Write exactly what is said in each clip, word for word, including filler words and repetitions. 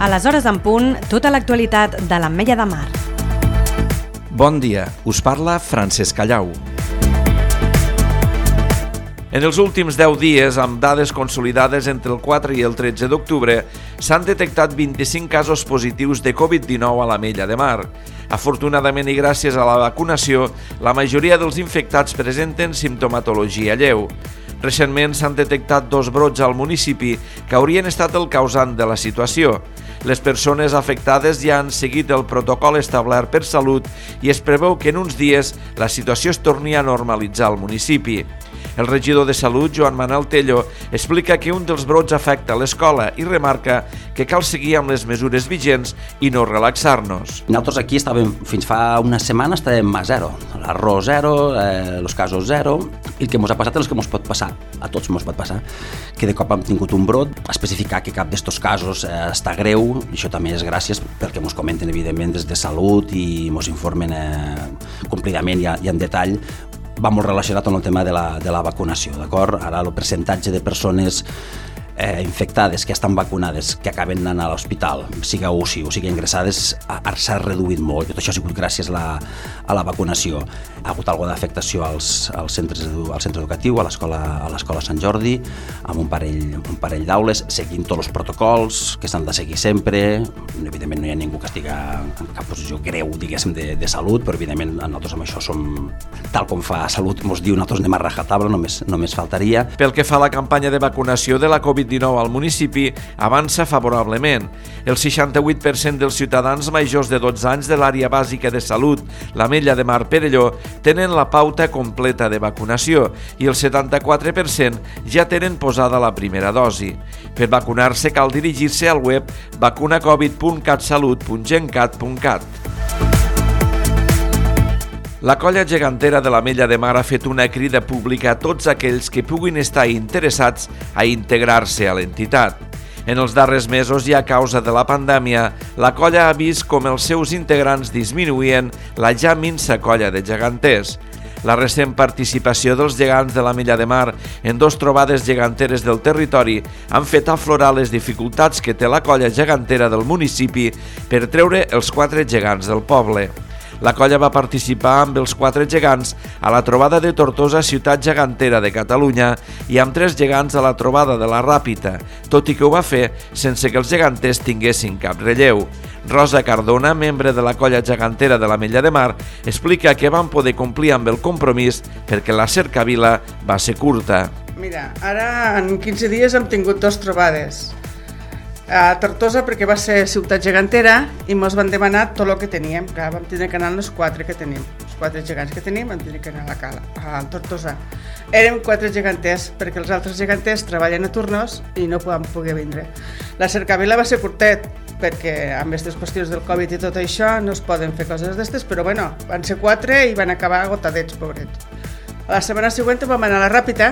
A les hores en punt, tota l'actualitat de l'Ametlla de Mar. Bon dia, us parla Francesc Callau. En els últims deu dies, amb dades consolidades entre el quatre i el tretze d'octubre, s'han detectat vint-i-cinc casos positius de covid dinou a l'Ametlla de Mar. Afortunadament i gràcies a la vacunació, la majoria dels infectats presenten simptomatologia lleu. Recentment s'han detectat dos brots al municipi que haurien estat el causant de la situació. Les persones afectades ja han seguit el protocol establert per Salut i es preveu que en uns dies la situació es torni a normalitzar al municipi. El regidor de Salut, Joan Manel Tello, explica que un dels brots afecta l'escola i remarca que cal seguir amb les mesures vigents i no relaxar-nos. Nosaltres aquí estàvem, fins fa una setmana estàvem a zero, l'arròs zero, eh, els casos zero, i el que ens ha passat és el que ens pot passar, a tots ens pot passar, que de cop hem tingut un brot, especificar que cap d'estos casos eh, està greu, i això també és gràcies perquè ens comenten evidentment des de Salut i ens informen eh, complidament i, i en detall. Va molt relacionat amb el tema de la, de la vacunació, d'acord? Ara el percentatge de persones eh, infectades que estan vacunades, que acaben anant a l'hospital, siga U C I o sigui ingressades, s'ha reduït molt. Tot això ha sigut gràcies a la, a la vacunació. Ha hagut alguna d'afectació als, als centres edu, al centre educatiu, a l'escola a l'escola Sant Jordi, amb un parell, un parell d'aules, seguint tots els protocols que s'han de seguir sempre. Evidentment no hi ha ningú que estigui en cap posició greu, diguéssim, de, de salut, però evidentment nosaltres amb això som, tal com fa Salut, ens diu, nosaltres anem a rajatabla, només, només faltaria. Pel que fa a la campanya de vacunació de la covid dinou al municipi, avança favorablement. El seixanta-vuit per cent dels ciutadans majors de dotze anys de l'àrea bàsica de salut, l'Ametlla de Mar Perelló, tenen la pauta completa de vacunació i el setanta-quatre per cent ja tenen posada la primera dosi. Per vacunar-se cal dirigir-se al web vacunacovid punt catsalut punt gencat punt cat. La colla gegantera de l'Ametlla de Mar ha fet una crida pública a tots aquells que puguin estar interessats a integrar-se a l'entitat. En els darrers mesos i a causa de la pandèmia, la colla ha vist com els seus integrants disminuïen la ja minsa colla de geganters. La recent participació dels gegants de l'Ametlla de Mar en dos trobades geganteres del territori han fet aflorar les dificultats que té la colla gegantera del municipi per treure els quatre gegants del poble. La colla va participar amb els quatre gegants a la trobada de Tortosa, ciutat gegantera de Catalunya, i amb tres gegants a la trobada de la Ràpita, tot i que ho va fer sense que els geganters tinguessin cap relleu. Rosa Cardona, membre de la colla gegantera de l'Ametlla de Mar, explica que van poder complir amb el compromís perquè la cercavila va ser curta. Mira, ara en quinze dies hem tingut dos trobades. A Tortosa perquè va ser ciutat gegantera i ens van demanar tot el que teníem. Clar, vam tenir que anar els quatre que tenim. Els quatre gegants que tenim vam tenir que anar a la cala, a Tortosa. Érem quatre geganters perquè els altres geganters treballen a turnos i no poden poder vindre. La cercavila va ser curtet perquè amb aquestes qüestions del Covid i tot això no es poden fer coses d'estes, però bueno, van ser quatre i van acabar agotadets, pobrets. A la setmana següent vam anar a la Ràpita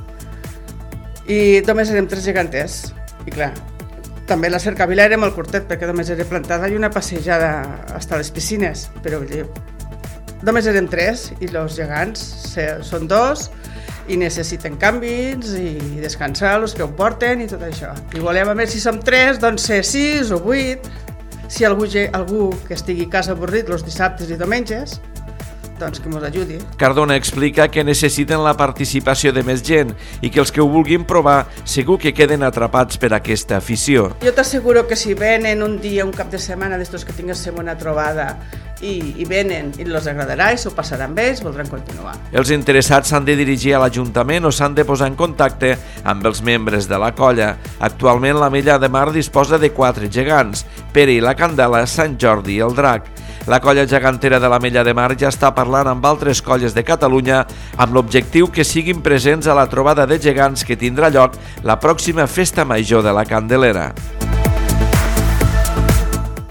i només érem tres geganters. I clar, també la cercavila era molt curtet perquè només era plantada i una passejada fins a les piscines, però només érem tres i els gegants són dos i necessiten canvis i descansar els que ho porten i tot això. I volem, a més, si som tres, doncs ser sis o vuit. Si algú, algú que estigui a casa avorrit els dissabtes i diumenges, doncs que ens ajudi. Cardona explica que necessiten la participació de més gent i que els que ho vulguin provar segur que queden atrapats per aquesta afició. Jo t'asseguro que si venen un dia, un cap de setmana d'estos que tinguéssim una trobada i, i venen i els agradarà i s'ho passaran bé, ells voldran continuar. Els interessats s'han de dirigir a l'Ajuntament o s'han de posar en contacte amb els membres de la colla. Actualment l'Ametlla de Mar disposa de quatre gegants, Pere i la Candela, Sant Jordi i el Drac. La colla gegantera de l'Ametlla de Mar ja està parlant amb altres colles de Catalunya amb l'objectiu que siguin presents a la trobada de gegants que tindrà lloc la pròxima Festa Major de la Candelera.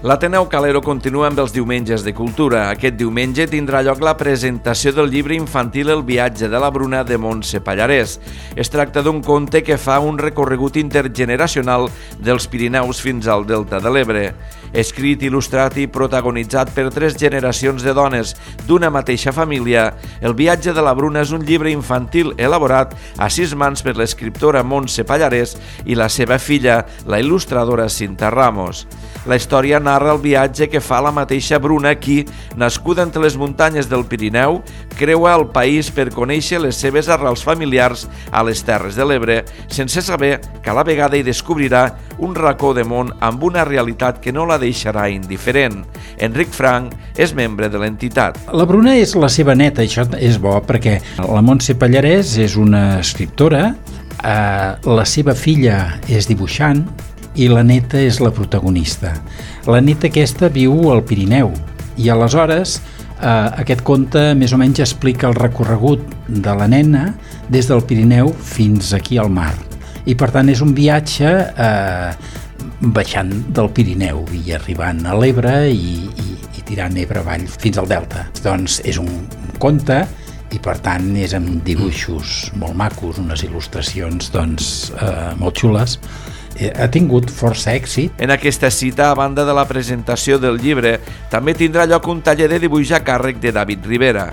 L'Ateneu Calero continua amb els diumenges de cultura. Aquest diumenge tindrà lloc la presentació del llibre infantil El viatge de la Bruna de Montse Pallarès. Es tracta d'un conte que fa un recorregut intergeneracional dels Pirineus fins al Delta de l'Ebre. Escrit, il·lustrat i protagonitzat per tres generacions de dones d'una mateixa família, El viatge de la Bruna és un llibre infantil elaborat a sis mans per l'escriptora Montse Pallarès i la seva filla, la il·lustradora Cinta Ramos. La història narra el viatge que fa la mateixa Bruna qui, nascuda entre les muntanyes del Pirineu, creua el país per conèixer les seves arrels familiars a les Terres de l'Ebre, sense saber que a la vegada hi descobrirà un racó de món amb una realitat que no la deixarà indiferent. Enric Frank és membre de l'entitat. La Bruna és la seva neta, això és bo, perquè la Montse Pallarès és una escriptora, eh, la seva filla és dibuixant, i la neta és la protagonista. La neta aquesta viu al Pirineu i aleshores eh, aquest conte més o menys explica el recorregut de la nena des del Pirineu fins aquí al mar. I per tant és un viatge eh, baixant del Pirineu i arribant a l'Ebre i, i, i tirant Ebre avall fins al Delta. Doncs és un conte i per tant és amb dibuixos molt macos, unes il·lustracions doncs, eh, molt xules. Ha tingut força èxit. En aquesta cita, a banda de la presentació del llibre, també tindrà lloc un taller de dibuix a càrrec de David Rivera.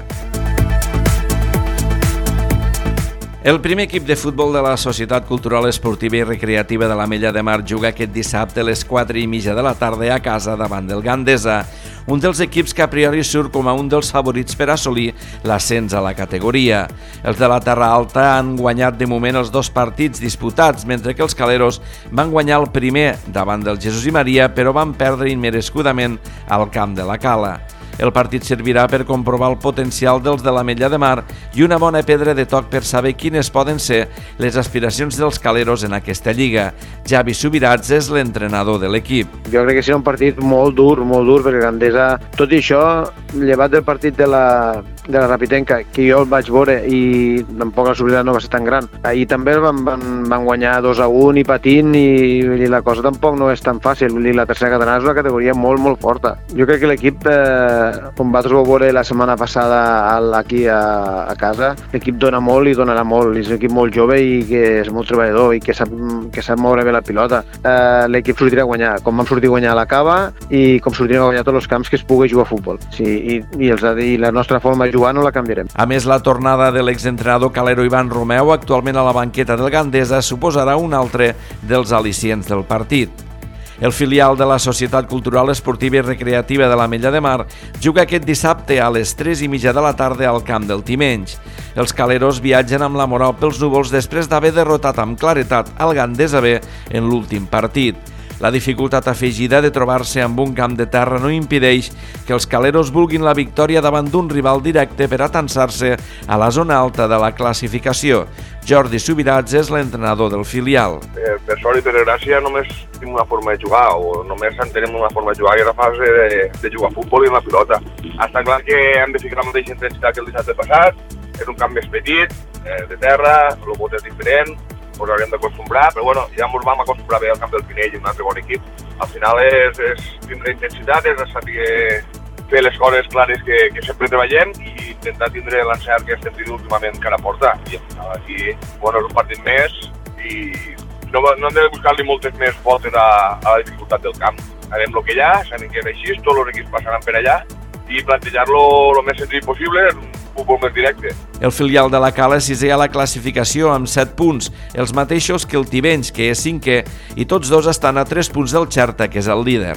El primer equip de futbol de la Societat Cultural Esportiva i Recreativa de l'Ametlla de Mar juga aquest dissabte a les quatre i mitja de la tarda a casa davant del Gandesa, un dels equips que a priori surt com a un dels favorits per assolir l'ascens a la categoria. Els de la Terra Alta han guanyat de moment els dos partits disputats, mentre que els caleros van guanyar el primer davant del Jesús i Maria, però van perdre immerescudament al camp de la Cala. El partit servirà per comprovar el potencial dels de l'Ametlla de Mar i una bona pedra de toc per saber quines poden ser les aspiracions dels caleros en aquesta lliga. Javi Subirats és l'entrenador de l'equip. Jo crec que serà un partit molt dur, molt dur, perquè Gandesa, tot i això, llevat del partit de la, de la Rapitenca, que jo el vaig veure i tampoc la subirada no va ser tan gran. Ahir també van, van, van guanyar dos a un i patint i, i la cosa tampoc no és tan fàcil. I la tercera catalana és una categoria molt, molt forta. Jo crec que l'equip, eh, com vosaltres ho veure la setmana passada aquí a, a casa, l'equip dona molt i donarà molt. És un equip molt jove i que és molt treballador i que sap, que sap moure bé la pilota. Eh, l'equip sortirà a guanyar, com vam sortir a guanyar a la Cava i com sortirem a guanyar tots els camps que es pugui jugar a futbol. Sí, i, i, els, i la nostra forma de jugar no la canviarem. A més, la tornada de l'exentrenador calero Ivan Romeu, actualment a la banqueta del Gandesa, suposarà un altre dels al·licients del partit. El filial de la Societat Cultural Esportiva i Recreativa de l'Ametlla de Mar juga aquest dissabte a les tres i mitja de la tarda al camp del Timenys. Els caleros viatgen amb la moral pels núvols després d'haver derrotat amb claretat al Gandesa B en l'últim partit. La dificultat afegida de trobar-se amb un camp de terra no impedeix que els caleros vulguin la victòria davant d'un rival directe per atansar-se a la zona alta de la classificació. Jordi Subirats és l'entrenador del filial. Per, per sort i per gràcia només tenim una forma de jugar, o només entenem una forma de jugar, que és la fase de, de jugar a futbol i amb la pilota. Està clar que hem de ficar la mateixa intensitat que el dissabte passat, és un camp més petit, eh, de terra, el vot és diferent, ens hauríem d'acostumbrar, però bueno, ja ens vam acostumbrar bé al camp del Pinell, un altre bon equip. Al final és, és tindre intensitat, és saber fer les coses clares que, que sempre treballem i intentar tindre l'encert que estem tenint últimament cara a porta. I al final aquí, bueno, és un partit més i no, no hem de buscar-li moltes més voltes a, a la dificultat del camp. Sabem el que hi ha, sabem que és així, tots els equips passaran per allà i plantejar-lo el més senzill possible, un futbol més directe. El filial de la Cala és sisè a la classificació amb set punts, els mateixos que el Tivenys, que és cinquè, i tots dos estan a tres punts del Xerta, que és el líder.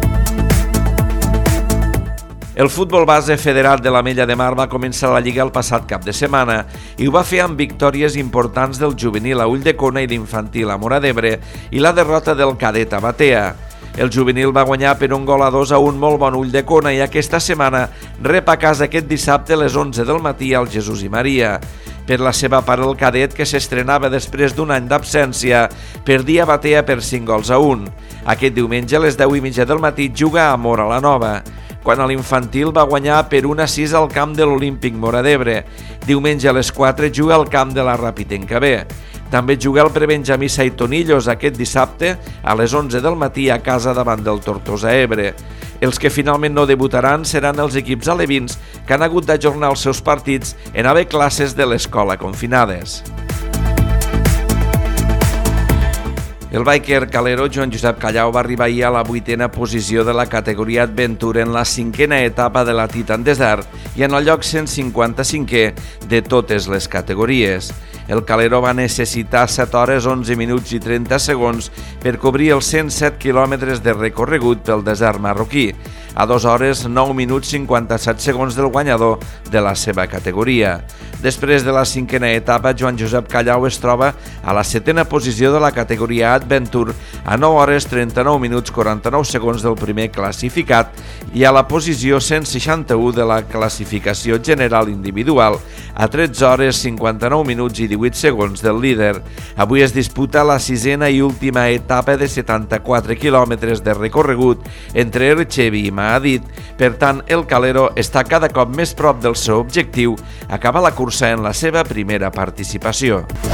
El futbol base federat de l'Ametlla de Mar va començar la Lliga el passat cap de setmana i ho va fer amb victòries importants del juvenil a Ulldecona i d'infantil a Móra d'Ebre i la derrota del cadet a Batea. El juvenil va guanyar per un gol a dos a un molt bon Ulldecona i aquesta setmana rep a casa aquest dissabte a les onze del matí al Jesús i Maria. Per la seva part, el cadet, que s'estrenava després d'un any d'absència, perdia a Batea per cinc gols a un. Aquest diumenge a les deu i mitja del matí juga a Móra la Nova. Quan a l'infantil va guanyar per un a sis al camp de l'Olímpic Móra d'Ebre. Diumenge a les quatre juga al camp de la Rapitenca B. També juga el prebenjamí Saitonillos aquest dissabte a les onze del matí a casa davant del Tortosa Ebre. Els que finalment no debutaran seran els equips alevins que han hagut d'ajornar els seus partits en haver classes de l'escola confinades. El biker calero Joan Josep Callau va arribar ahir a la vuitena posició de la categoria Adventure en la cinquena etapa de la Titan Desert i en el lloc cent cinquanta-cinquè de totes les categories. El calero va necessitar set hores, onze minuts i trenta segons per cobrir els cent set quilòmetres de recorregut pel desert marroquí, a dues hores, nou minuts i cinquanta-set segons del guanyador de la seva categoria. Després de la cinquena etapa, Joan Josep Callau es troba a la setena posició de la categoria Adventure a nou hores, trenta-nou minuts, quaranta-nou segons del primer classificat i a la posició cent seixanta-u de la classificació general individual a tretze hores, cinquanta-nou minuts i divuit segons del líder. Avui es disputa la sisena i última etapa de setanta-quatre quilòmetres de recorregut entre Erchevi i Mahadit. Per tant, el calero està cada cop més prop del seu objectiu, acabar la cursa en la seva primera participació.